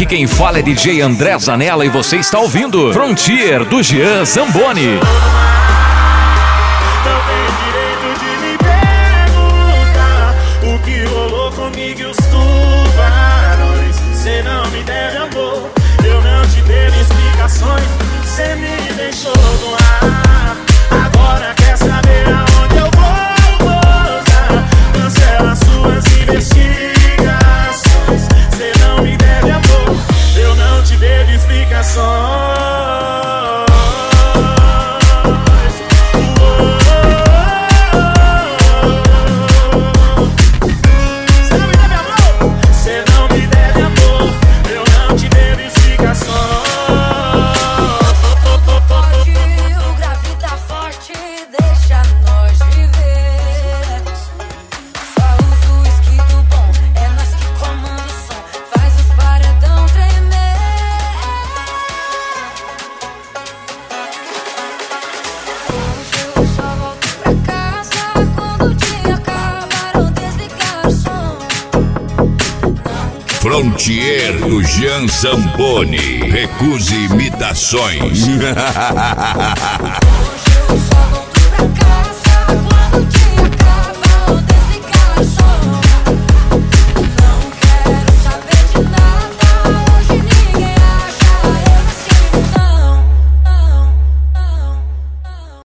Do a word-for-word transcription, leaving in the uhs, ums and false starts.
Aqui quem fala é D J André Zanella e você está ouvindo Frontier do Jean Zamboni. Não tem direito de me perguntar o que rolou comigo e os tubarões. Cê não me deve amor, eu não te devo explicações. Cê me deixou no ar, agora quer saber aonde eu vou gozar. Cancela suas investigações. Cê não me deve amor, eu não te devo explicações. Frontier do Jean Zamboni. Recuse imitações.